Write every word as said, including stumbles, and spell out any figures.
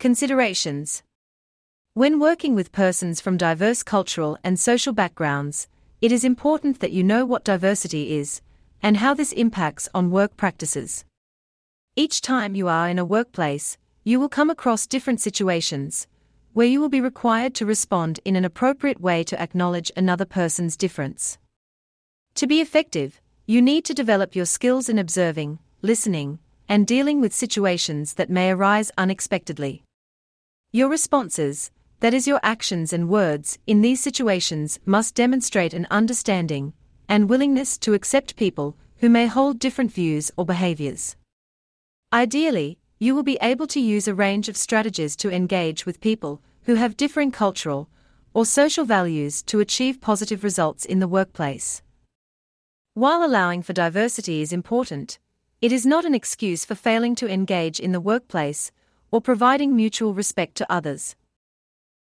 Considerations. When working with persons from diverse cultural and social backgrounds, it is important that you know what diversity is and how this impacts on work practices. Each time you are in a workplace, you will come across different situations where you will be required to respond in an appropriate way to acknowledge another person's difference. To be effective, you need to develop your skills in observing, listening, and dealing with situations that may arise unexpectedly. Your responses, that is, your actions and words, in these situations must demonstrate an understanding and willingness to accept people who may hold different views or behaviors. Ideally, you will be able to use a range of strategies to engage with people who have differing cultural or social values to achieve positive results in the workplace. While allowing for diversity is important, it is not an excuse for failing to engage in the workplace or providing mutual respect to others.